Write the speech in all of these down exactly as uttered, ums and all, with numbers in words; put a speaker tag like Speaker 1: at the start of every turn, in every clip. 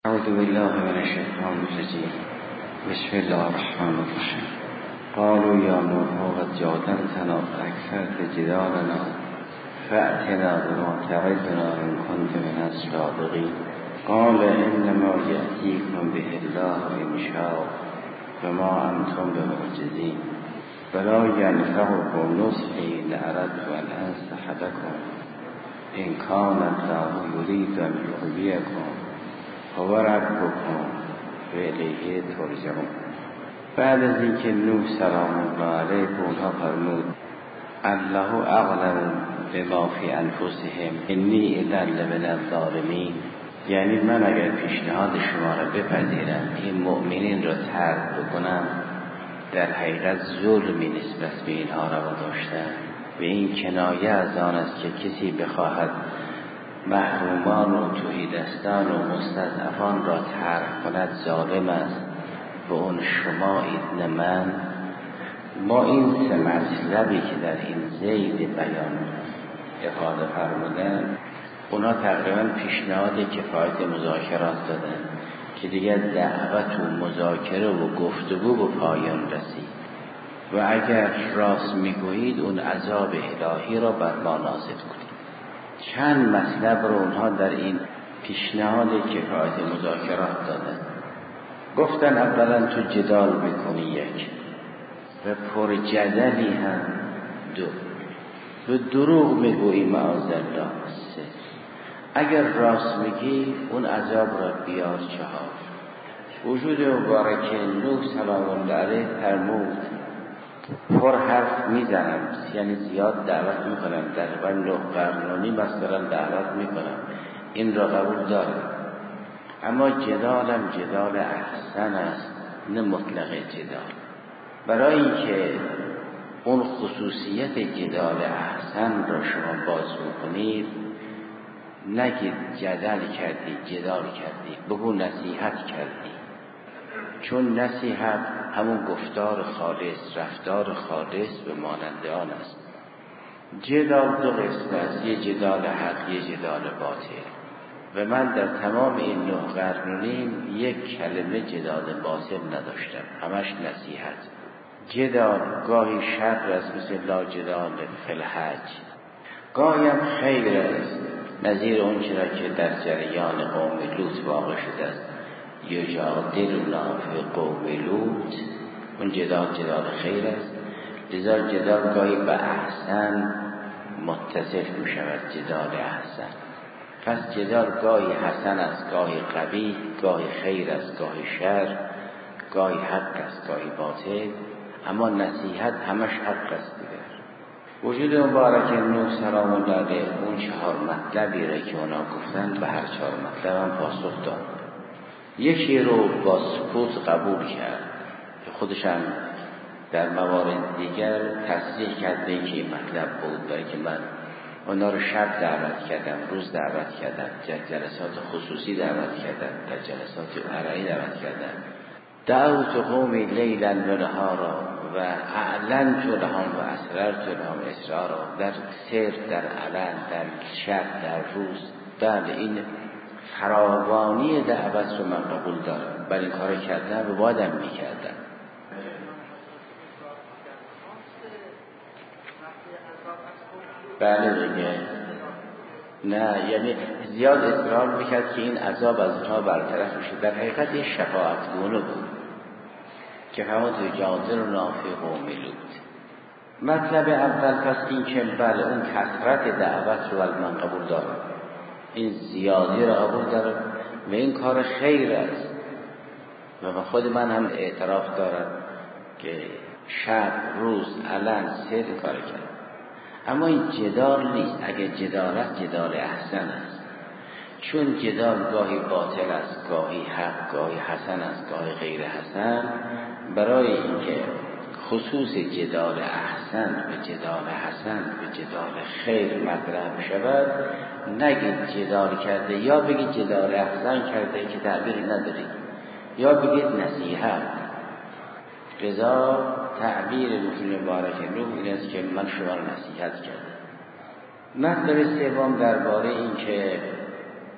Speaker 1: اعوذ بالله من الشیطان الرجیم. بسم الله الرحمن الرحیم. قالوا یا نوح قد جادلتنا فاکثرت جدالنا فأتنا بما تعدنا إن كنت من الصادقین. قال انما یأتیکم به الله إن شاء وما انتم بمعجزین. ولا ینفعکم نصحی إن أردت أن أنصح لكم إن كان الله يريد أن يغويكم هو ربكم و الیه ترجعون. بعد از اینکه نوح سلام الله علیه به اونها فرمود الله اعلم بما فی انفسهم انی اذا لمن الظالمین، یعنی من اگر پیشنهاد شما را بپذیرم این مؤمنین را ترک بکنم در حقیقت ظلمی نسبت به اینها روا داشتم. به این کنایه از آن است که کسی بخواهد محرومان و تهیدستان و مستضعفان را ترک کند ظالم است و اون شمایید نه من. ما این سه مطلبی که در این زید بیان افاده فرمودن اونا تقریبا پیشنهاد کفایت مذاکرات دادن که دیگر دعوت و مذاکره و گفتگو به پایان رسید و اگر راست میگویید اون عذاب الهی را بر ما نازل کنید. چند مطلب رو اونها در این پیشنهاد کفایت مذاکرات دادن. گفتن اولا تو جدال میکنی یک و پر جدلی هم دو و دروغ میگویی معاذالله سه. اگر راست میگی اون عذاب را بیار چهار. وجود مبارک نوح سلام الله علیه فرمود پر حرف میزنم، یعنی زیاد دعوت میکنم، در نه قرنونی مثلا دعوت میکنم، این را قبول دارم، اما جدالم جدال احسن است نه مطلق جدال. برای اینکه اون خصوصیت جدال احسن را شما باز بکنید نگید جدل کردی جدال کردی، بگو نصیحت کردی، چون نصیحت همون گفتار خالص رفتار خالص به مانند آن است. جدال دو قسم است، یه جدال حق یه جدال باطل و من در تمام این نه قرنونیم یک کلمه جدال باطل نداشتم، همش نصیحت. جدال گاهی شر است مثل لا جدال فی الحج، گاهی هم خیر است نظیر اون چرا که در جریان قوم لوط واقع شده است، یجادلنا فی قوم لوط، اون جدال جدال خیر است. لذا جدال گاهی به احسن متصف می شود، جدال احسن. پس جدال گاهی حسن است گاهی قبیح، گاهی خیر است گاهی شر، گاهی حق است گاهی باطل، اما نصیحت همش حق است دیگر. وجود مبارک نوح سلام الله علیه اون چهار مطلبی را که اونا گفتند به هر چهار مطلب هم پاسخ داد. یکی رو با سکوت قبول کرد که خودش هم در موارد دیگر تصریح کرده که این مطلب بود، برای که من اونا رو شب دعوت کردم، روز دعوت کردم، در جلسات خصوصی دعوت کردم، در جلسات عرعی دعوت کردم. دعوت قومی لیلا و نهارا و اعلنت لهم و اسررت لهم اسرارا، در سر در علن در شب در روز. بله این فراوانی دعوت رو من قبول دارم، بل این کار کردم و بادم میکردم. بله دیگه نه، یعنی زیاد اصرار میکرد که این عذاب از اونها برطرف میشه. در حقیقت یه شفاعت گونه بود که همون تو جادر و نافی قوم لوط. مطلب اول پس این که بله اون کثرت دعوت رو من قبول دارم، این زیادی رو قبول دارم و این کار خیر است و به خود من هم اعتراف دارم که شب روز علن سر کار کرد. اما این جدال نیست. اگه جدال است جدال احسن است، چون جدال گاهی باطل است گاهی حق گاهی حسن است گاهی غیر حسن. برای اینکه خصوص جدال احسن به جدال حسن به جدال خیر مطرح شود نگید جدال کرده، یا بگید جدال احسن کرده که تعبیری ندارید، یا بگید نصیحت. لذا تعبیر وجود مبارک نوح این است که من شما را نصیحت کردم. مطلب سوم درباره این که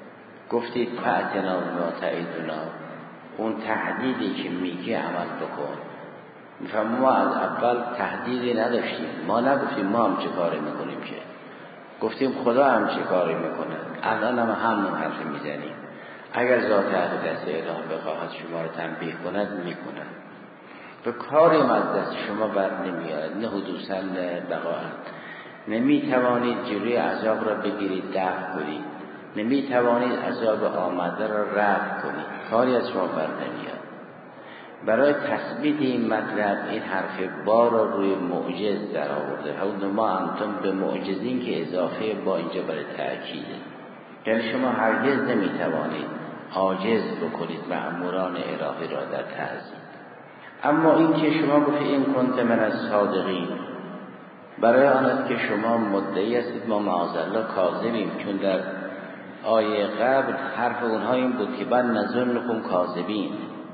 Speaker 1: گفتید فأتنا بما تعیدنا، اون تهدیدی که میگه عمل بکن. میفهم ما از اول تهدیدی نداشتیم، ما نگفتیم ما هم چه کاری میکنیم، که گفتیم خدا هم چه کاری میکنه. الان هم همون حرف میزنیم. اگر ذات اقدس اله بخواهد شما رو تنبیه کند میکند. به کاری از دست شما بر نمیاد، نه حدوثا نه بقاء. نمیتوانید جلوی عذاب را بگیرید، دفع کنید. نمیتوانید عذاب آمده را رفع کنید. کاری از شما بر نمیاد. برای تثبیت این مطلب این حرف با را روی معجز در آورده. حول ما انتم به معجزین که اضافه با اینجا برای تأکیده. یعنی شما هرگز نمیتوانید عاجز بکنید مأموران الهی را در تعظیم. اما این که شما گفتید این کنت من از صادقین، برای آن است که شما مدعی هستید ما معاذالله کاذبیم، چون در آیه قبل حرف اونها این بود که بل نظنکم کاذبین.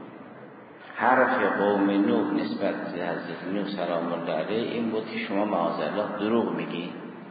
Speaker 1: حرف قوم نوح نسبت به حضرت نوح سلام الله علیه این بود که شما معاذالله دروغ میگید،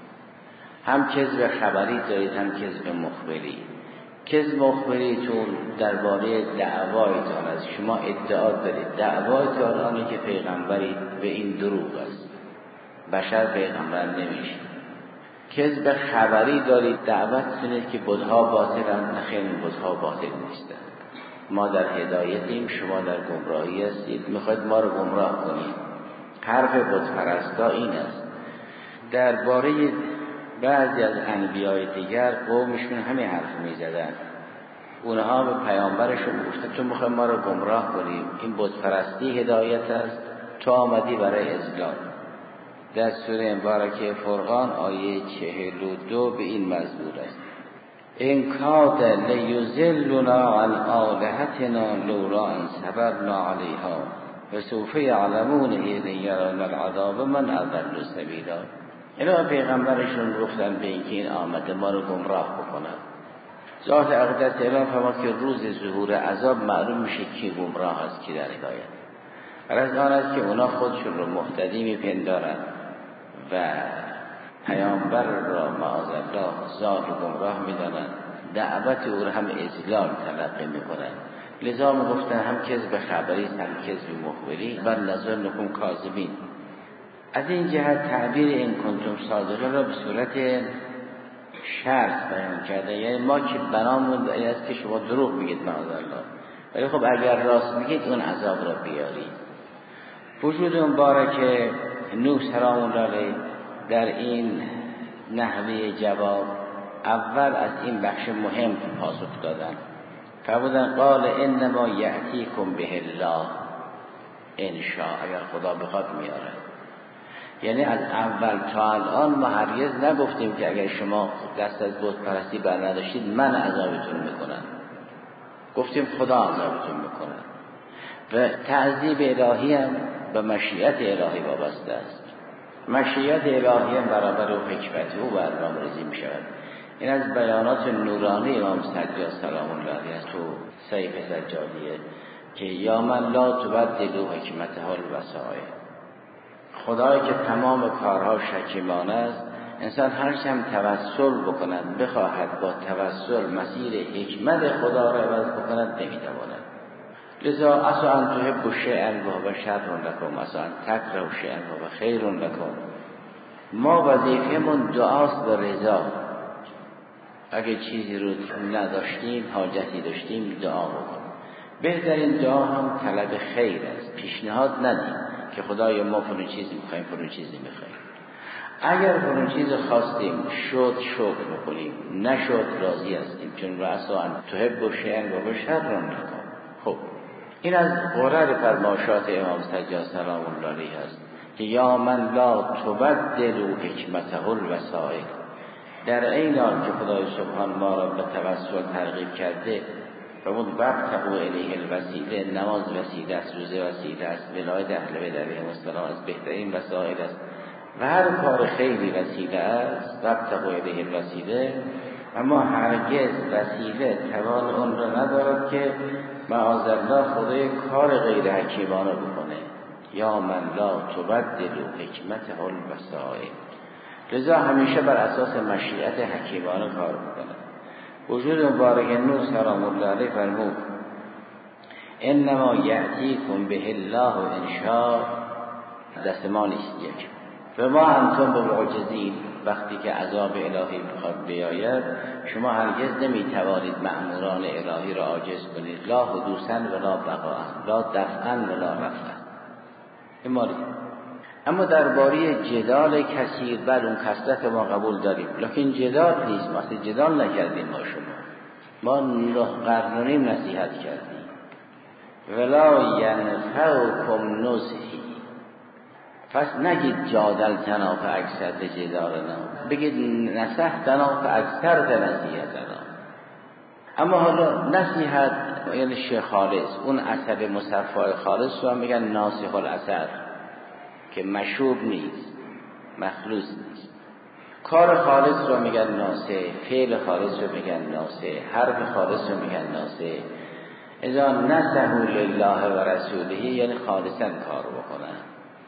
Speaker 1: هم کذب خبری دارید هم کذب مخبری. کذب مخبریتون درباره دعوایتان از شما ادعا دارید، دعوایتان آنه که پیغمبری به این دروغ است، بشر پیغمبر نمیشه. کذب خبری دارید، دعوت کنید که بت‌ها باطلند، نخیر بت‌ها باطل نیستند. ما در هدایتیم، شما در گمراهی هستید، میخواید ما رو گمراه کنید. حرف بت‌پرستا این است. درباره بعضی از انبیای دیگر قومشون همین حرف میزدن. اونها به پیامبرشون گفتن تو میخوای ما رو گمراه کنیم، این بت‌پرستی هدایت است، تو آمدی برای اضلال. در سوره مبارکه فرقان آیه چهل و دو به این مضمون است: ان کاد لیضلنا عن آلهتنا لولا ان صبرنا علیها فسوف یعلمون اذ یرون العذاب من اضل سبیلا. اینا پیغمبرشون گفتن به اینکه این آمده ما رو گمراه بکنن. ذات اقدس اعلام فرمود که روز ظهور عذاب معلوم میشه کی گمراه است کی در هدایت. غرض آن است که اونا خودشون رو مهتدی میپندارن و پیامبر را معاذالله ضال و گمراه میدانن، دعوت او را هم اضلال تلقی میکنن. لذا گفتن هم کذب خبری هم کذب مخبری بل نظنکم کاذبین. از این جهت تعبیر این کنتم صادقین را به صورت شرط بیان کرده، یعنی ما که بنامون این است که شما دروغ میگید معاذالله، ولی خب اگر راست میگید اون عذاب را بیارید. وجود مبارک نوح سلام الله علیه در این نحوه جواب اول از این بخش مهم پاسخ دادن. فرمودن قال انما یأتیکم به الله ان شاء، اگر خدا بخواد میاره. یعنی از اول تا الان ما هرگز نگفتیم که اگر شما دست از بت پرستی بر نداشتید من عذابتون میکنم. گفتیم خدا عذابتون میکنه و تعذیب الهی هم به مشیت الهی وابسته است. مشیت الهی هم برابر و حکمت او برنامه‌ریزی می شود. این از بیانات نورانی امام سجاد سلام الله علیه است تو سیف سجادیه که یا من لا تبدل حکمته الوسائل. خدایی که تمام کارها شکیمانه است، انسان هرچه هم توسل بکند بخواهد با توسل مسیر حکمت خدا را عوض بکند نمیتواند. لذا اسا ان تحبوا شیئا وهو شر لکم اسا ان تکرهوا شیئا وهو خیر لکم. ما وظیفه‌مون دعاست به رضا. اگه چیزی رو نداشتیم، حاجتی داشتیم، دعا بکنیم. بهترین دعا هم طلب خیر است. پیشنهاد ندیم که خدایا ما فلان چیزی می‌خوایم، فلان چیزی می‌خوایم. اگر فلان چیز خواستیم شد شکر بکنیم، نشد راضی هستیم، چون رأسا ان تحبوا شیئا وهو شر لکم. خب این از غرر فرمایشات امام سجاد سلام الله علیه است که یا من لا تبدل حکمته الوسائل. در این حال که خدای سبحان ما را به توسل ترغیب کرده فرمود وابتغوا الیه الوسیله، نماز وسیله است، روزه وسیله است، ولایت اهل بیت علیهم السلام از بهترین وسایل است و هر کار خیلی وسیله است. وابتغوا الیه الوسیله، اما هرگز وسیله توان اون را ندارد که معاذالله خدای کار غیر حکیمانه بکنه. یا من لا تبدل حکمته الوسائل. لذا همیشه بر اساس مشیت حکیمانه کار میکنه. وجود مبارک نوح سلام الله علیه فرمود انما یأتیکم به الله ان شاء، دست ما نیست یک، و ما انتم به معجزین، وقتی که عذاب الهی بخواد بیاید شما هرگز نمیتوانید مأموران الهی را عاجز کنید، لا حدوثا ولا بقاء، لا دفعا ولا رفعا. این مالی. اما درباره جدال کثیر بر اون کثرت ما قبول داریم، لکن جدال نیست. وقتی جدال نکردیم ما شما ما نه قرن و نیم نصیحت کردیم. ولا ینفعکم نصحی، پس نگید جادل تنا فاکثر جدالنا، بگید نصحتنا فاکثر نصیحتنا. اما حالا نصیحت یعنی شیخ خالص، اون اثر مصفای خالص رو هم میگن ناصح الاثر که مشوب نیست، مخلوص نیست. کار خالص رو میگن ناصح، فعل خالص رو میگن ناصح، حرف خالص رو میگن ناصح. اذا نصحوا لله و رسوله یعنی خالصا کار بکنن.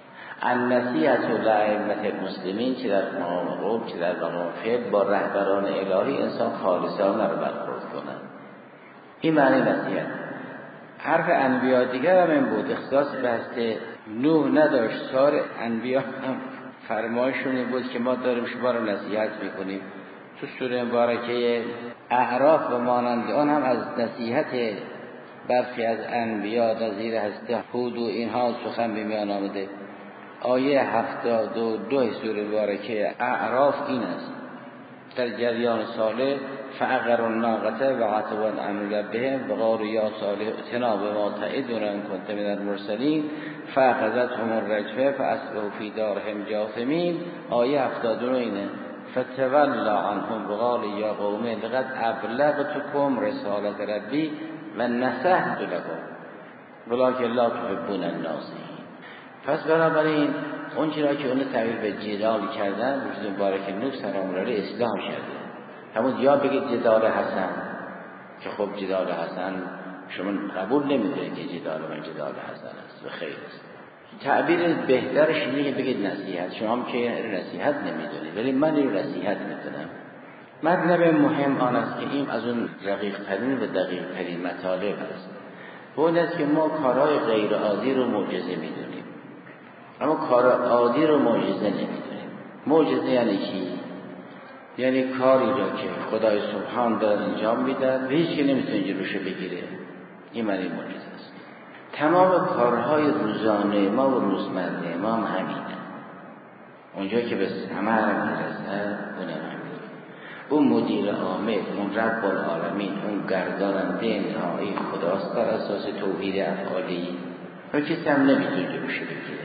Speaker 1: النصیحة لأئمة المسلمین، چه در مقام قول چه در مقام فعل، با رهبران الهی انسان خالصانه رو برخورد کنن. این معنی نصیحت. حرف انبیا دیگر هم این بود، اختصاص بحث نوح نداشت، سار انبیا هم فرمایشون بود که ما داریم شما رو نصیحت میکنیم. تو سوره مبارکه اعراف و مانند آن هم از نصیحت برخی از انبیا نظیر هست هود و اینها سخن به میان آمده. آیه هفتاد و دو سوره مبارکه اعراف این است: در جریان صالح فعقر الناقه و عتوا عن ربهم وقالوا یا صالح ائتنا بما تعدنا ان كنت من المرسلین فاخذتهم الرجفه فاصبحوا في دارهم جاثمین. آیه هفتاد و دو اینه: فتولى عنهم وقال یا قوم لقد ابلغتكم رسالة ربی و نصحت لكم ولكن لا تحبون الناصحین. پس بنابراین اون چرا که اون تعبیر به جدال کردن، وجود مبارک نوح سلام الله علیه اصلاح شده. همون یا بگید جدال حسن، که خب جدال حسن شما قبول نمیکنید که جدال من جدال حسن است و خیر است. تعبیر بهترش اینه که بگید نصیحت. شما هم که نصیحت نمیدونید ولی من این نصیحت میکنم. مطلب مهم آن است که این از اون رقیق ترین و دقیق ترین مطالب است. اون است که ما کارهای غیر عادی رو معجزه میدونیم، اما کار عادی رو معجزه نمیدونیم. معجزه یعنی چی؟ یعنی کاری را که خدای سبحان داره انجام میده و هیچ کی نمیتونه جلوشو بگیره. این معنی معجزه است. تمام کارهای روزانه ما و روزمره ما هم همینه. اونجا که به ثمر میرسه اونم همینه. اون مدیر عامل، اون رب العالمین، اون گرداننده نهایی خداست بر اساس توحید افعالی و کسی هم نمیتونه جلوشو بگیره.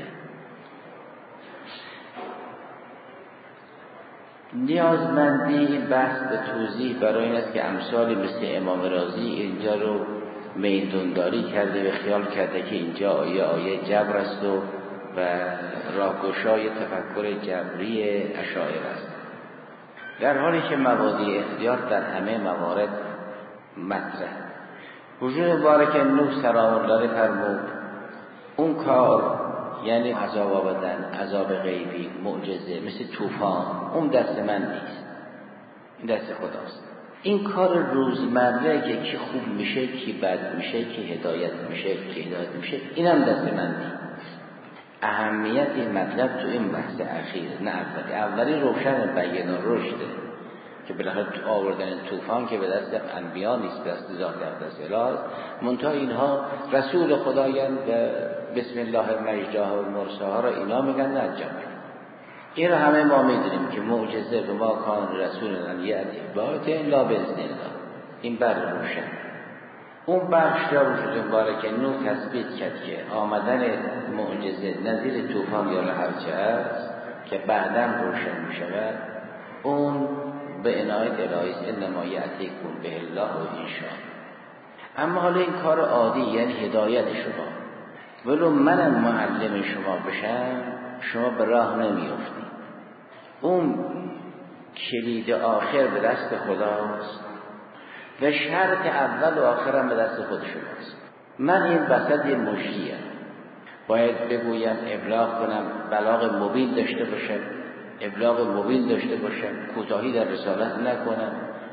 Speaker 1: نیازمندی این بحث به توضیح برای این است که امثالی مثل امام رازی اینجا رو میدونداری کرده و خیال کرده که اینجا آیه آیه جبر است و, و راهگشای تفکر جبری اشاعره است، در حالی که مبادی اختیار در همه موارد مطرح. وجود مبارک نوح سلام الله علیه فرمود اون کار یعنی عذاب آوردن، عذاب غیبی، معجزه مثل طوفان، اون دست من نیست، این دست خداست. این کار روزمره که کی خوب میشه کی بد میشه کی هدایت میشه کی هدایت میشه اینم دست من نیست. اهمیت این مطلب تو این بحث اخیر نه اولی. اولی روشن بیان و رشده که بالاخره آوردن طوفان که به دست انبیا نیست، دست ذات اقدس اله، منتها اینها رسول خدایند و بسم الله مجدها و مرساها را اینا میگن نه انجام میدن. این رو همه ما میدونیم که معجزه به ما کان رسول ان یأتی بآیة الا باذن الله. این بر روشن. اون بخش را وجود مبارک نوح تثبیت کرد که آمدن معجزه نظیر طوفان یا هرچه است که بعداً روشن میشود اون به عنایت الهی است. انما یأتیکم به الله و انشاء. اما حالا این کار عادی یعنی هدایت شما، ولو منم معلم شما بشم شما به راه نمیافتی. اون کلید آخر به دست خداست و شرط اول و آخرم به دست خود شماست. من این وسط یه مشتیم، باید بگویم ابلاغ کنم، بلاغ مبین داشته باشم، ابلاغ مبین داشته باشم، کوتاهی در رسالت نکنم،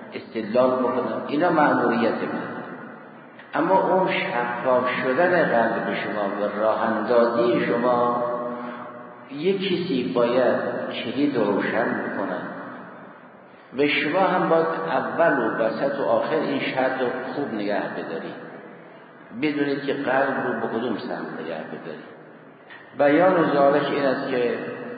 Speaker 1: استدلال بکنم، اینا مأموریت من. اما اون شفاف شدن قلب شما و راه اندازی شما یک کسی باید کلید روشن بکنن و شما هم باید اول و وسط و آخر این شرط رو خوب نگه بدارید، بدونید که قلب رو به کدوم سمت نگه بدارید. بیان ذالک این است که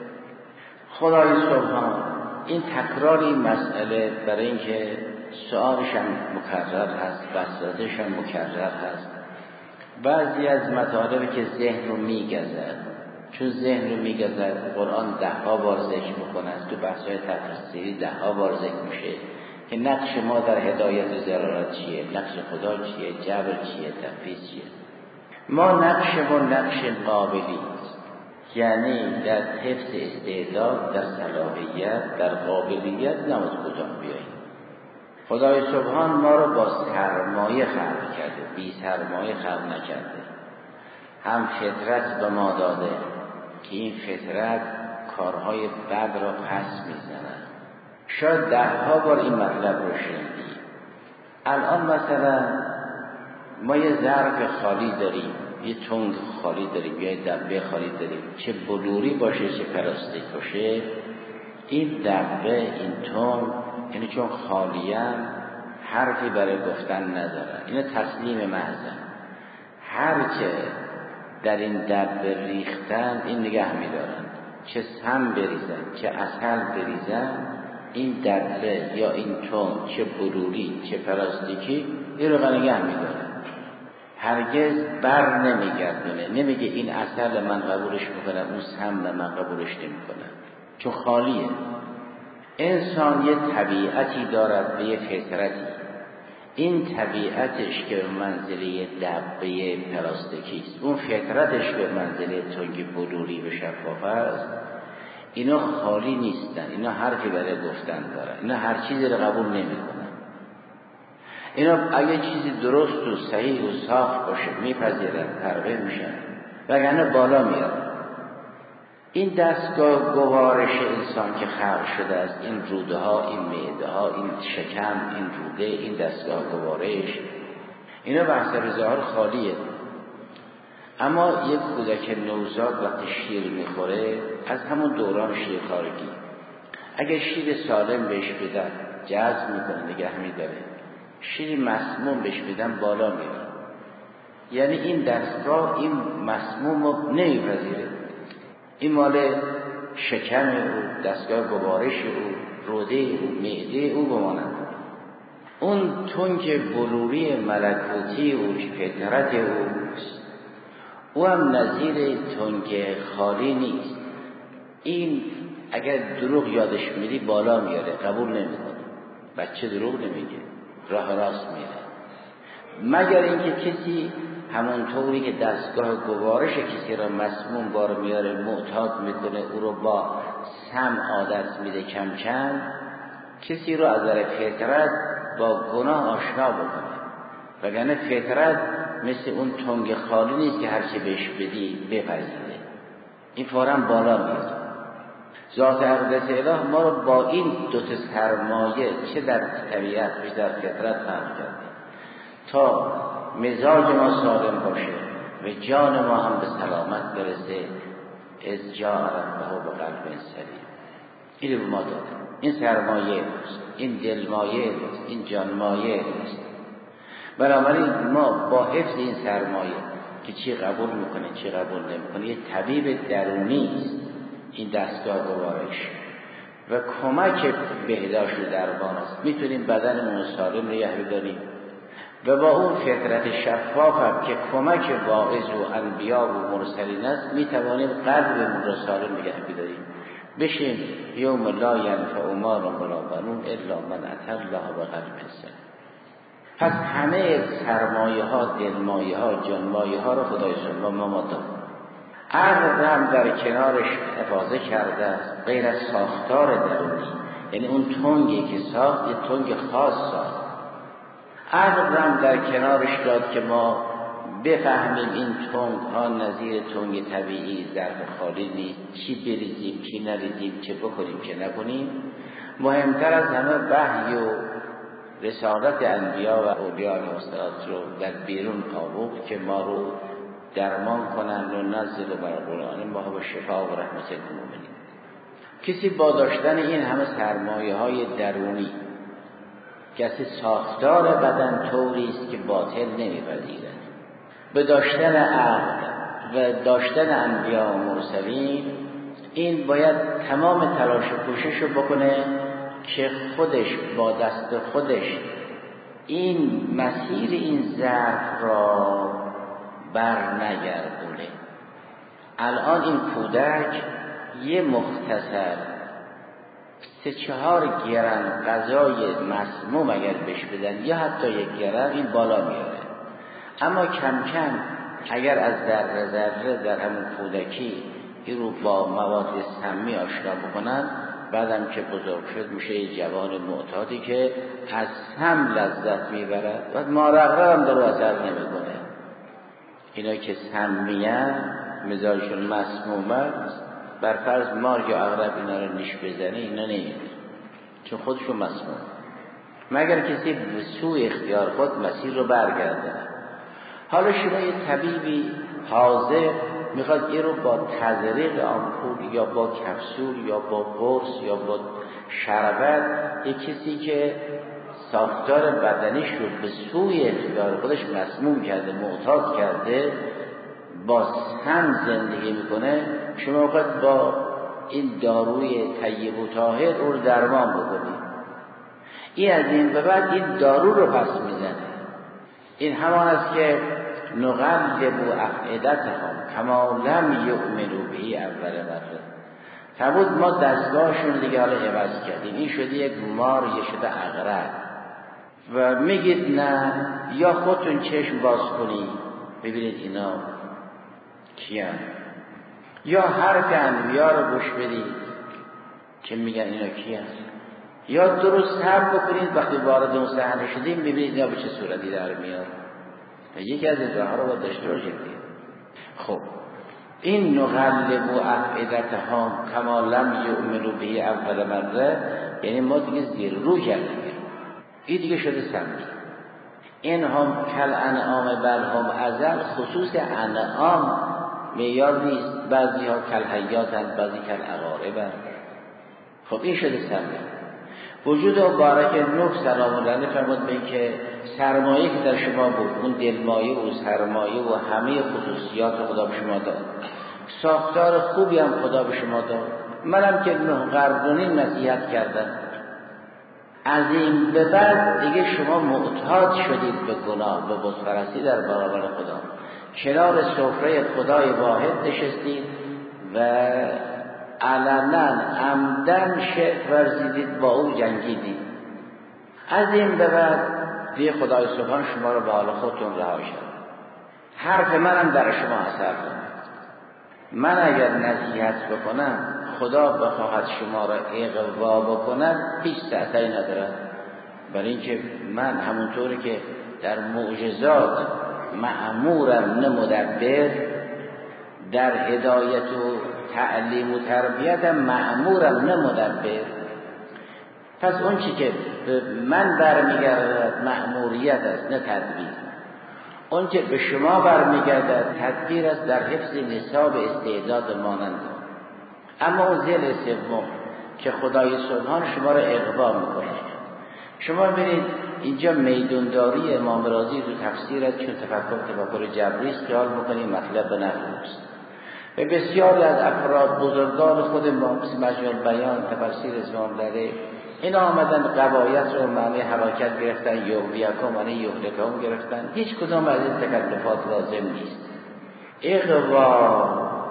Speaker 1: خدای سبحان این تکرار این مسئله برای اینکه سؤالش هم مکرر هست، بساطش هم مکرر هست، بعضی از مطالبی که ذهن رو میگذد، چون ذهن رو میگذد قرآن ده ها بار ذکر میکنه، تو بحث‌های تفسیری ده ها بار ذکر میشه که نقش ما در هدایت و ضرارت چیه، نقش خدا چیه، جبر چیه، تفویض چیه. ما نقش ما نقش قابلی است، یعنی در حفظ استعداد، در صلاحیت، در قابلیت نماز کوتاه بیاییم. خدای سبحان ما رو با سرمایه خلق کرده، بی سرمایه خلق نکرده. هم فطرت به ما داده که این فطرت کارهای بد را پس میزنه. شاید ده ها بار این مطلب رو شنیدی. الان مثلا ما یه ظرف خالی داریم، یه تنگ خالی داریم، یه دبه خالی داریم، چه بلوری باشه چه پلاستیک باشه، این دبه، این تنگ، یعنی چون خالیم حرفی برای گفتن ندارن، اینا تسلیم محضن. هرچه در این دبه ریختن این نگه میدارن، چه سم بریزن چه عسل بریزن، این دبه یا این تنگ، چه بلوری چه پلاستیکی، این رو نگه میدارن، هرگز بر نمیگردونه. نمیگه این عسل من قبولش میکنم، اون سم من قبولش نمیکنم، چون خالیه. انسان یه طبیعتی دارد به یه فطرتی، این طبیعتش که به منزله دبه پلاستیکی است، اون فطرتش به منزله تنگ بلوری و شفاف است. اینا خالی نیستن، اینا حرفی برای گفتن دارن، اینا هر چیزی رو قبول نمیکنن. اینا اگه چیزی درست و صحیح و صاف باشه میپذیرن، ترغیب میشن، وگرنه بالا میارن. این دستگاه گوارش انسان که خلق شده است، این روده ها، این معده ها، این شکم، این روده، این دستگاه گوارش، اینا به حسب ظاهر خالیه. اما یک کودک نوزاد وقتی شیر میخوره، از همون دوران شیرخوارگی، اگه شیر سالم بهش بدن جذب میکنه، نگه میداره. شیر مسموم بهش بدن بالا میره، یعنی این دستگاه این مسموم رو نمیپذیره. این مال شکم او، دستگاه گوارش او، روده او، معده او بمانند. اون تنگ بلوری ملکوتی او که فطرت اوست، او هم نظیر تنگ خالی نیست. این اگر دروغ یادش میدی بالا میاره، قبول نمیکنه. بچه دروغ نمیگه، راه راست میره، مگر اینکه کسی همونطوری که دستگاه گوارش کسی را مسموم بار میاره، معتاد میکنه، او رو با سم عادت میده، کم کم کسی رو از نظر فطرت با گناه آشنا بکنه. وگرنه فطرت مثل اون تنگ خالی نیست که هرچی بهش بدی بپذیره، این فوراً بالا میاد. ذات اقدس اله ما رو با این دو تا سرمایه، چه در طبیعت چه در فطرت خلق کرده تا مزاج ما سالم باشه و جان ما هم به سلامت برسه. از جا ربه به قلب سلیم، این رو ما داده. این سرمایه است، این دلمایه است، این جانمایه است. بنابراین ما با حفظ این سرمایه که چی قبول میکنه چی قبول نمیکنه، یه طبیب درونی است این دستگاه گوارش و کمک بهداشت و درمان است. میتونیم بدنمون سالم نگه بداریم و با اون فطرت شفاف هم که کمک واعظ و انبیا و مرسلین است، میتوانیم قلبمون را سالم نگه بداریم. بشیم یوم لا ینفع مال ولا بنون الا من اتى الله بقلب سلیم. پس همه سرمایه ها، دلمایه ها، جانمایه ها را خدای سبحانه ما داد. عقل هم در کنارش حفاظه کرده است، غیر از ساختار درونی، یعنی اون تنگی که ساخت یه تنگ خاص ساخت. عقل هم در کنارش داد که ما بفهمیم این تنگ ها نظیر تنگ طبیعی ظرف خالی نیست، چی بریزیم چی نریزیم، چه بکنیم چه نکنیم. مهمتر از همه وحی و
Speaker 2: رسالت انبیا و اولیاء علیهم السلام رو در بیرون آورد که ما رو درمان کنند و نزل بر قرآن ما و شفا و رحمت للمؤمنین. کسی با داشتن این همه سرمایه های درونی، کسی ساختار بدن طوری است که باطل نمی‌پذیرد، به داشتن عقل و داشتن انبیا و مرسلین، این باید تمام تلاش و کوشش رو بکنه که خودش با دست خودش این مسیر این ضعف را بر نگردونه. الان این کودک یه مختصر سه چهار گرم غذای مسموم اگر بهش بدن یا حتی یک گرم، این بالا میاره. اما کم کم اگر از ذره ذره در همون کودکی این رو با مواد سمی آشنا بکنن، بعدم که بزرگ شد میشه یه جوان معتادی که از سم لذت میبره و مارغرا هم در اثر نمیکنه. اینا که سمیه مزاجشون مسمومه، بر فرض مار یا عقرب اینا رو نیش بزنه اینا نمیده، چون خودشون مسموم، مگر کسی به سوی اختیار خود مسیر رو برگردونه. حالا شما یه طبیبی حاضر میخواد این رو با تزریق آمپول یا با کپسول یا با قرص یا با شربت، یک کسی که ساختار بدنیش رو به سوی اختیار خودش مسموم کرده، معتاد کرده، با سم زندگی میکنه، شما وقت با این داروی طیب و طاهر رو درمان بکنید. این از این به بعد این دارو رو پس میزنه. این همان است که نقلب افئدتهم کما لم یؤمنوا به اول مره. فرمود ما دستگاهشون دیگه حالا عوض کردیم، این شده یک مار، یه شده عقرب، و میگید نه، یا خودتون چشم باز کنید ببینید اینا کیان، یا حرف انبیا رو گوش بدید که میگن اینا کیان، یا درست صبر بکنید وقتی وارد اون صحنه شدیم ببینید اینا به چه صورتی در میاد. یکی از این ها رو با داشته باشید. خب این نقلب افئدتهم کما لم یؤمنوا به اول مره، یعنی ما دیگه زیر رو کردیم، این دیگه شده سمی. این هم کل انعام بل هم ازل، خصوص انعام معیار نیست، بعضی ها کل حیاتن، بعضی کل عقاربن. خب این شده سمی. وجود مبارک نوح سلام الله علیه فرمود به این که سرمایه که در شما بود، اون دلمایه و سرمایه و همه خصوصیات خدا به شما داد، ساختار خوبی هم خدا به شما داد. منم که نه قرنین نصیحت کردم، از این به بعد دیگه شما معتاد شدید به گناه، به بت پرستی در برابر خدا، کنار سفره خدای واحد نشستید و علنا عمدن شعر ورزیدید، با او جنگیدید. از این به بعد دیگه خدای سبحان شما رو به حال خودتون رها شد. حرف منم در شما اثر کنه. من اگر نصیحت بکنم خدا بخواهد شما را اغوا بکند هیچ تأثیری نداره، برای اینکه من همونطوری که در معجزات مأمورم نه مدبر، در هدایت و تعلیم و تربیتم مأمورم نه مدبر. پس اون چی که من برمیگردد مأموریت است نه تدبیر، اون که به شما برمیگردد تدبیر است در حفظ نصاب استعداد مانند. اما اون ذیل سوم که خدای سبحان شما را اغوا میکنه. شما ببینید اینجا میدونداری امام رازی تو تفسیر است، چون تفکر تفکر جبری است، خیال میکنیم مطلب به نفوست. و بسیاری از افراد بزرگان خود ما مثل مجموع بیان تفسیر اسلام داره، اینا آمدن قوایت رو معنی حرکت گرفتن، یهویکم معنی یهلکم گرفتن. هیچ کدام از این تکلفات لازم نیست. اغوا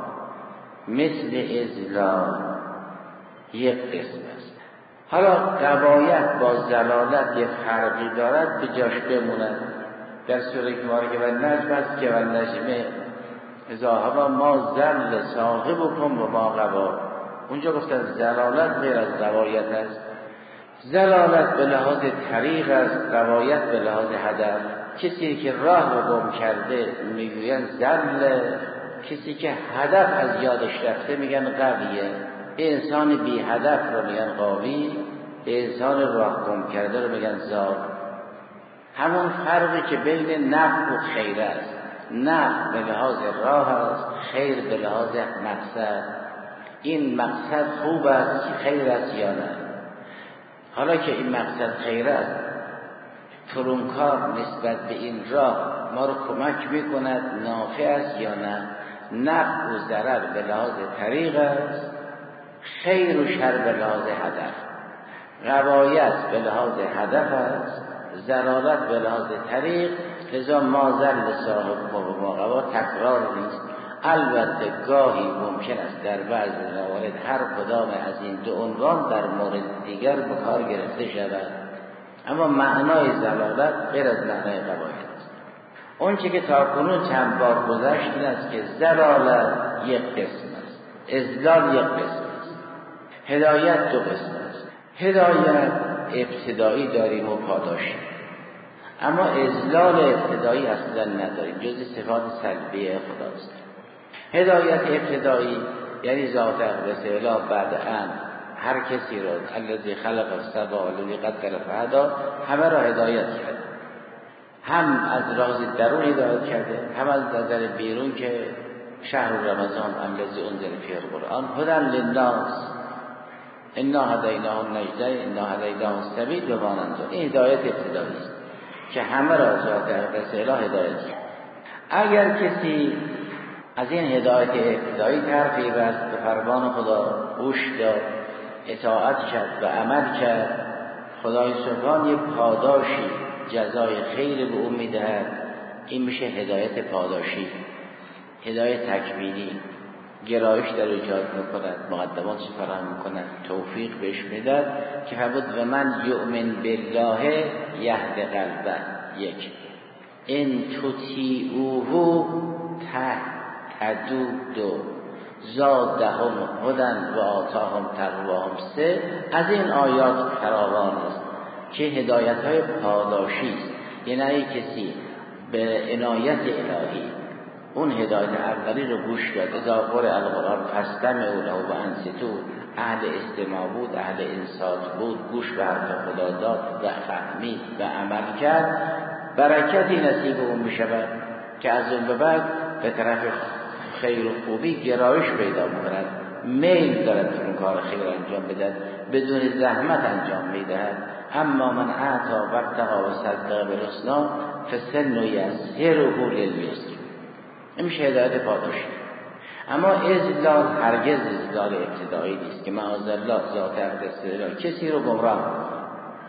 Speaker 2: مثل ازلال یک قسم است. حالا قوایت با زلالت یک فرقی دارد، به جاش بموند. در سوره که مارکه و نجم است که و نجمه اذا هوا ما زل صاحبکم و ما غوا. اونجا گفتن زلالت غیر از قوایت است. زلالت به لحاظ طریق است، قوایت به لحاظ هدف. کسی که راه رو گم کرده میگوین زل، کسی که هدف از یادش رفته میگن قویه. انسان بی هدف رو میگن قوی، انسان راه گم کرده رو میگن زال. همون فرقی که بین نفع و خیر است. نفع به لحاظ راه است، خیر به لحاظ مقصد. این مقصد خوب است که خیر است یا نه؟ حالا که این مقصد خیر است، فرونکار نسبت به این راه ما رو کمک میکند، نافع است یا نه؟ نفع و ضرر به لحاظ طریق است، خیر و شر به لحاظ هدف. غوایت به لحاظ هدف است، ضلالت به لحاظ طریق. لذا ما ضل صاحب و ما غوا تکرار نیست. البته گاهی ممکن است در بعض موارد هر کدام از این دو عنوان در مورد دیگر به کار گرفته شود، اما معنای ضلالت غیر از معنای غوایت است. اون چه که تاکنون چند بار گذشت این است که ضلالت یک قسم است، اضلال یک قسم است، هدایت دو قسم است. هدایت ابتدایی داریم و پاداشی، اما اضلال ابتدایی اصلا نداریم، جز صفات سلبی خداست. هدایت ابتدایی یعنی ذات اقدس اله بعد ان هر کسی را الذی خلق السبع والذی قدر فهدی همه را هدایت کرد، هم از راه درون هدایت کرده، هم از نظر بیرون که شهر رمضان الذی انزل فیه القرآن هدی للناس انا هدیناه النجدین انا هدیناه السبیل و مانند. این هدایت ابتدایی است که همه را ذات اقدس اله هدایت کرد. اگر کسی از این هدایت ابتدایی ترغیب است، به فرمان خدا گوش داد، اطاعت کرد و عمل کرد، خدای سبحان یک پاداشی جزای خیر به او میدهد. این میشه هدایت پاداشی، هدایت تکمیلی. گرایش در ایجاد میکند، مقدماتش فراهم میکند، توفیق بهش میدهد که فرمود و من یؤمن بالله یهد قلبه. یک ان تطیعوه تهتدوا. دو زادهم هدی و آتاهم تقواهم. سه از این آیات فراوان است که هدایت های پاداشی است. یعنی کسی به عنایت الهی اون هدایت اولی رو گوش داد، اذا قرئ القرآن فاستمعوا له و انصتوا، اهل استماع بود، اهل انصات بود، گوش به حرف خدا داد و فهمید و عمل کرد، برکتی نصیب اون میشود که از اون به بعد به طرف خیر و خوبی گرایش پیدا میکند، میل دارد که اون کار خیر انجام بدهد، بدون زحمت انجام میدهد. اما من اعطا واتقی و صدق بالحسنی فسنیسره لليسر. این میشه هدایت پاداشی. اما اضلال هرگز اضلال ابتدایی نیست که معاذالله ذات اقدس اله کسی رو گمراه میکنه.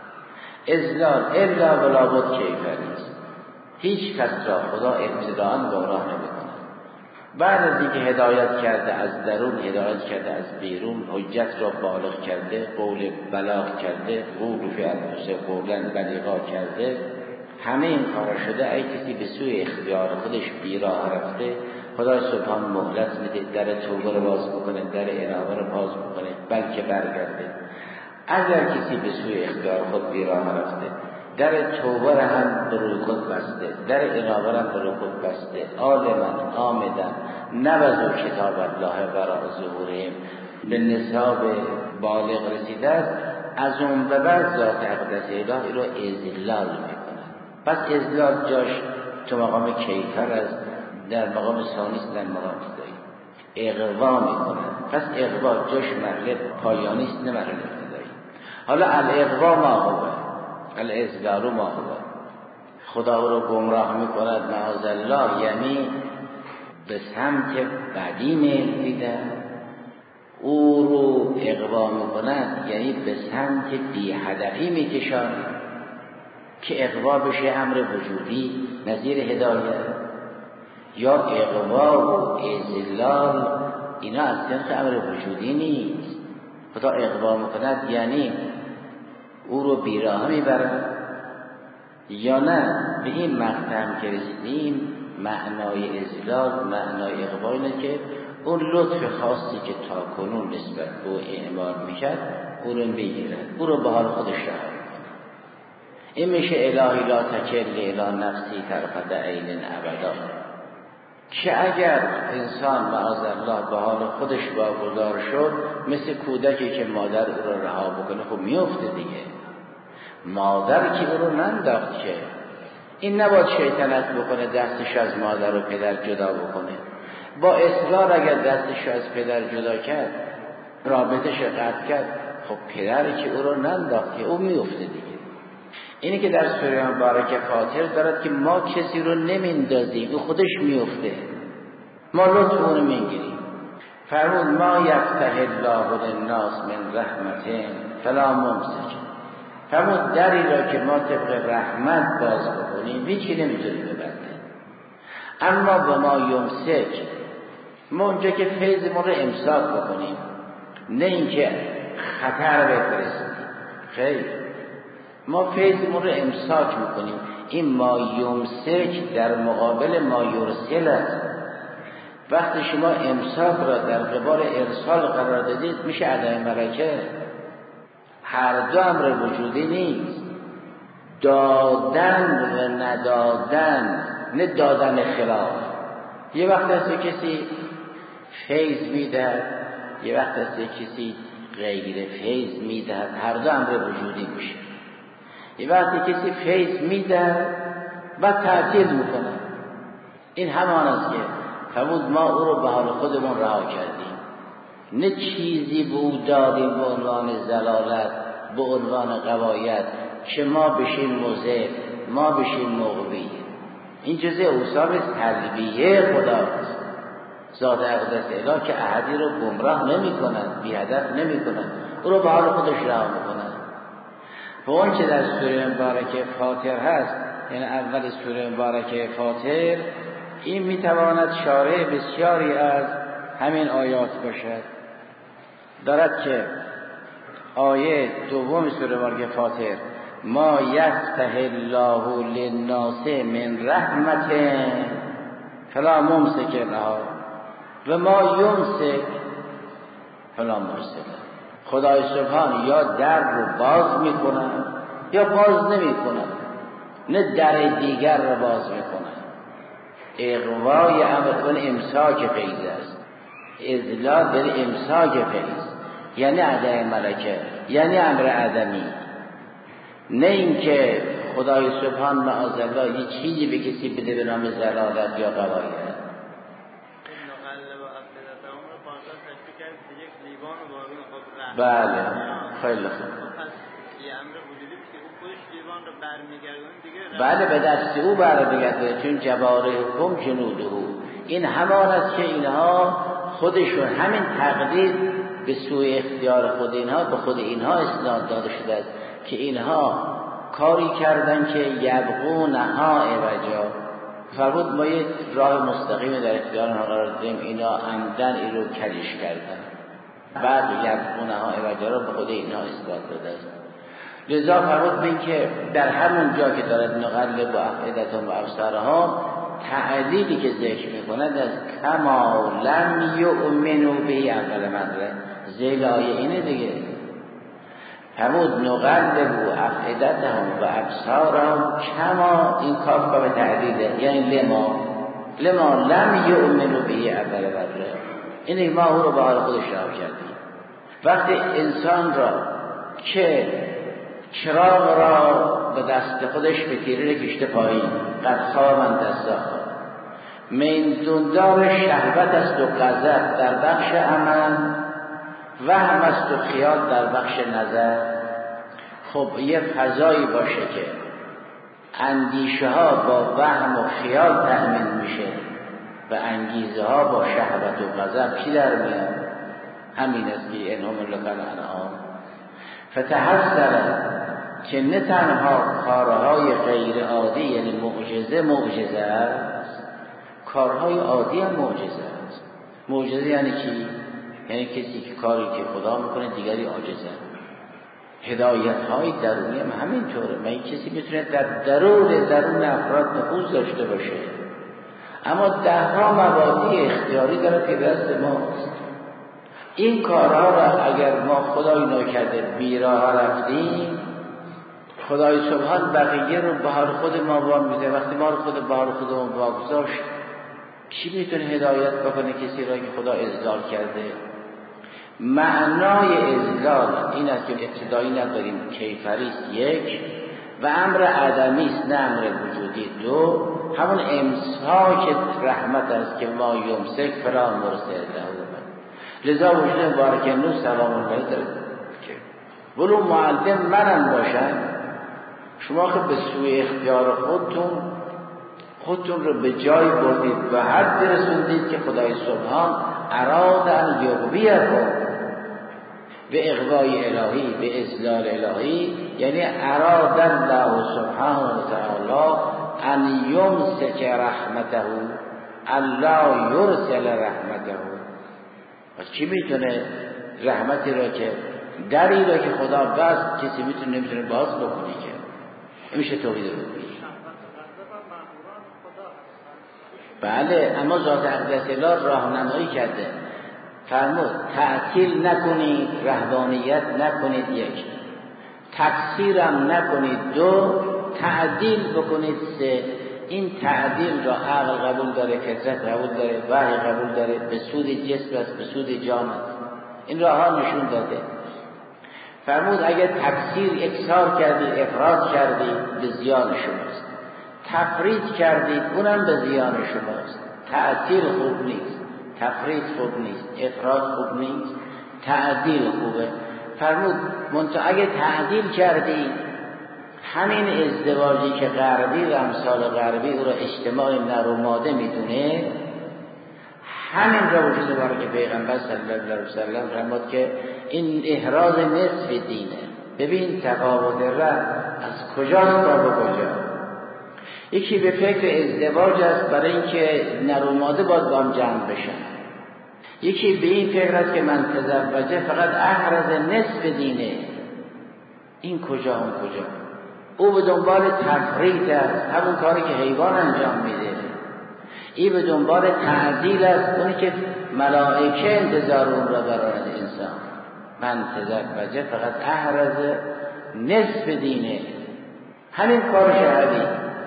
Speaker 2: اضلال الا ولا بد کیفر نیست، هیچ کس را خدا ابتداءً گمراه نمیکنه. بعد از اینکه هدایت کرده از درون، هدایت کرده از بیرون، حجت را بالغ کرده، قول بلاغ کرده، قول فی انفسه قولا بلیغا کرده، همه این کارا شده، ای کسی به سوی اختیار خودش بیراه رفته، خدا سبحان مهلت میده، در توبه رو باز بکنه، در انابه رو باز بکنه، بلکه برگرده. اگر کسی به سوی اختیار خود بیراه رفته، در توبه رو هم به روی خود بسته، در انابه رو هم به روی خود بسته، عالما آمدن نبذوا کتاب الله وراء ظهورهم، به نصاب بالغ رسیده است، از اون به بعد ذات اقدس الهی رو اذلال میکنه. پس اذلال جاش تو مقام کیفر است، در مقام ثانیست، در مقام ابتدایی اغوا میکنه. پس اغوا جاش مرحله پایانیست، نه مرحله ابتدایی. حالا الاغوا ما هو، الاذلال ما هو. خدا رو گمراه میکند معاذالله، یعنی به سمت بدی میل میده. او رو اغوا میکند یعنی به سمت بی هدفی میکشاند که اغوا بشه امر وجودی نظیر هدایت، یا اغوا و اذلال اینا از جنس امر وجودی نیست. خدا اغوا میکند یعنی او رو بیراه میبرد، یا نه به این مقطع که رسیدیم معنای اذلال، معنای اغوا اینه که اون لطف خاصی که تا کنون نسبت به او اعمال میکرد او رو میگیرد، او رو به حال خودش رها. این میشه الهی لا تکل الی نفسی طرفت عین ابدا، که اگر انسان معاذالله به حال خودش واگذار شد، مثل کودکی که مادر او رو رها بکنه، خب میفته دیگه. مادر که او رو ننداخت که این نباید شیطنت بکنه دستش از مادر و پدر جدا بکنه. با اصرار اگر دستش از پدر جدا کرد، رابطش قطع کرد، خب پدری که او رو ننداخته او میفته دیگه. اینی که در سوره مبارکه فاطر دارد که ما کسی رو نمیندازیم، او خودش میفته، ما لطف اون رو میگیریم. فرمود ما یفتح الله للناس من رحمت فلا ممسک. فرمود دری را که ما طبق رحمت باز بکنیم هیچی نمیتونی ببنده. اما به ما یمسک، ما اونجا که فیضمون رو امساک بکنیم، نه اینکه خطر بفرستیم، خیر ما فیضمون رو امساک میکنیم. این ما یمسک در مقابل ما یرسل است. وقتی شما امساک را در قبال ارسال قرار دادید میشه عدم ملکه. هر دو امر وجودی نیست، دادن و ندادن، نه دادن خلاف. یه وقت هست کسی فیض میدهد، یه وقت هست کسی غیر فیض میدهد، هر دو امر وجودی میشه. یه وقتی کسی فیض میدهد بعد تعطیل میکنه، این همان است که فرمود ما او رو به حال خودمون رها کردیم، نه چیزی به او دادیم به عنوان زلالت، به عنوان قوایت که ما بشیم مضر، ما بشیم مغوی. این جزء اوصاف تربیه خداست، ذات اقدس اله که احدی رو گمراه نمی کند، بی هدف نمی کند، او رو به حال خودش رها میکند. به اون چه در سوره مبارکه فاطر هست، یعنی اول سوره مبارکه فاطر، این میتواند شارح بسیاری از همین آیات باشد. دارد که آیه دوم سوره مبارکه فاطر ما یفتح الله للناس من رحمت فلا ممسک لها و ما یمسک فلا مرسل. خدای سبحان یا در رو باز میکنن یا باز نمیکنن، نه در دیگر رو باز میکنن. اغوای امر اون امساک فیض است، اذلال در امساک فیض یعنی عدم ملکه، یعنی امر عدمی. نه اینکه خدای سبحان معاذالله یه چیزی به کسی بده به نام زلالت یا قوایت. بله خیلی خوب. بله به دست او برمیگرده، چون جوارحکم جنوده. این همان است که اینها خودشون همین تقدیر به سوی اختیار خود اینها به خود اینها اسناد داده شده است که اینها کاری کردن که یبغونها عوجا. فرمود ما یک راه مستقیم در اختیار آنها قرار دادیم، اینا عمدن این رو کجش کردن، بعد یبغونها عوجا را به خود اینها اثبات داده است. لذا فرمود بین که در همون جا که دارد نقلب و افئدتهم و ابصارهم، تعلیلی که ذکر میکند از کما لم یؤمنوا به اول مره، ذیل آیه اینه دیگه. فرمود نقلب و افئدتهم و ابصارهم کما، این کاف به تعلیله، یعنی لما لما لم یؤمنوا به اول مره، اینه ما او رو به حال خودش رها کردیم. وقتی انسان را که چراغ را به دست خودش به تیره کشته پایین، قد خواب من دستا میندوندار شهوت است و غضب در بخش عمل، وهم است و خیال در بخش نظر. خب یه فضایی باشه که اندیشه ها با وهم و خیال تأمین میشه و انگیزه ها با شهوت و غضب چی در میاد؟ همین است که انهم لکن انعام. فتحسر که نه تنها کارهای غیر عادی یعنی معجزه معجزه است، کارهای عادی هم معجزه است. معجزه یعنی چی؟ یعنی کسی که کاری که خدا میکنه دیگری عاجزه. هدایت های درونی هم همینطوره. من کسی میتونه در درون درون افراد نفوذ داشته باشه، اما ده ها مبادی اختیاری داره که دست ماست. این کارها را اگر ما خدای نکرده بیراه رفتیم، خدای سبحان بقیه رو به حال خود ما وام میده. وقتی ما رو خود به حال خودمون واگذاشت، کی میتونه هدایت بکنه کسی را که خدا اذلال کرده؟ معنای اذلال این است که ابتدایی نداریم کیفری است یک، و امر عدمی است نه امر وجودی. دو همون امساک رحمت است که ما یمسک فلا مرسل له. لذا وجود مبارک نو سلام الله داره که ولو معلم منم باشن، شما که به سوی اختیار خودتون خودتون رو به جای بردید و حد رسوندید که خدای سبحان اراد ان یغویکم به اغوای الهی، به اذلال الهی، یعنی اراد الله سبحانه و تعالی ان یمسک رحمته، الله یرسل رحمته. پس کی میتونه رحمتی را که دری را که خدا بست کسی میتونه نمیتونه باز بکنه؟ که میشه توحید ربوبیت. بله، اما ذات اقدس الله راهنمایی کرده، فرمود تعطیل نکنید، رهبانیت نکنید، یک تکثیرم نکنید، دو تعدیل بکنید، سه این تعدیل را عقل قبول داره، فطرت قبول داره، وحی قبول داره، به سود جسم است، به سود جان است. این راه ها نشون داده. فرمود اگر تکثیر اکثار کردید، افراط کردید، به زیان شماست. تفرید کردید، اونم به زیان شماست. تعطیل خوب نیست، تفرید خوب نیست، افراط خوب نیست، تعدیل خوبه. فرمود منتها اگه تعدیل کردی، همین ازدواجی که غربی و امثال غربی او را اجتماع نر و ماده میدونه، همین را وجود مبارک پیغمبر صلی الله علیه و سلم فرمود که این احراز نصف دینه. ببین تفاوت را از کجاست تا به کجا. یکی به فکر ازدواج است برای اینکه نر و ماده باید با هم جمع بشن. یکی به این فکر است که من تزوجه فقط احرز نصف دینه. این کجا اون کجا؟ او به دنبال تفرید است، همون کاری که حیوان انجام میده. این به دنبال تعدیل است، اونی که ملائکه انتظار اون را برای انسان. من تزوجه فقط احرز نصف دینه. همین کار شهدی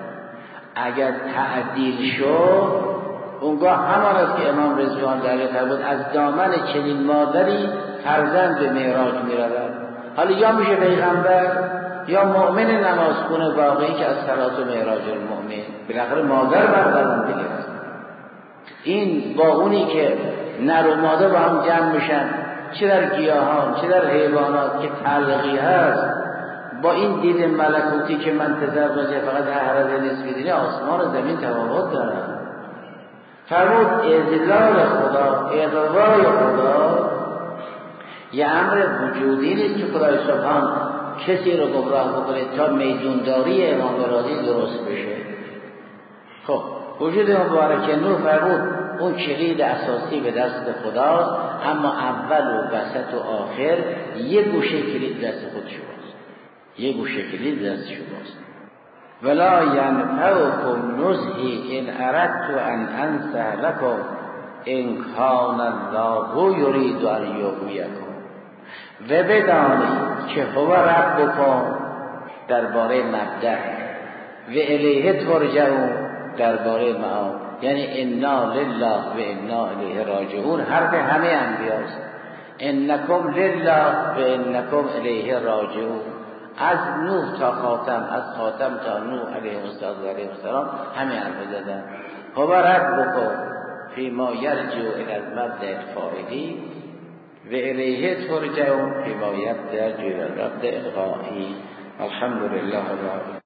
Speaker 2: اگر تعدیل شد، اونگاه همان است که امام رضوان در فرمود از دامن چنین مادری فرزند به معراج میرود. حالا یا میشه پیغمبر یا مؤمن نمازخون واقعی که از صلات و معراج المؤمن بالاخره مادر بردارن دیگه. این با اونی که نر و ماده با هم جمع میشن، چه در گیاهان چه در حیوانات که تعلقی هست، با این دید ملکوتی که من تزوجه فقط احرز نصف دینه، آسمان و زمین تفاوت دارن. فرمود اذلال خدا، اغوای خدا یه امر وجودی نیست که خدای سبحان کسی رو گمراه بکنه تا میدونداری امام راضی درست بشه. خب وجود مبارک نور فرمود اون کلید اساسی به دست خدا، اما اول و وسط و آخر یه گوشه کلید دست خود شماست، یه گوشه کلید دست شماست. ولا ینفعکم نصحی ان اردت ان انصح لکم ان کان الله یرید ان یغویکم. و بدانید که هو ربکم درباره مبدأ و الیه ترجعون درباره معاد، یعنی انا لله و انا الیه راجعون حرف همه انبیاست. انکم لله و انکم الیه راجعون. از نوح تا خاتم، از خاتم تا نوح علیه السلام همه حرف زدن. هو ربکم فیما یرجع الی المبدأ الفاعلی و الیه ترجعون فیما یرجع الی المبدأ الغایی. الحمد لله رب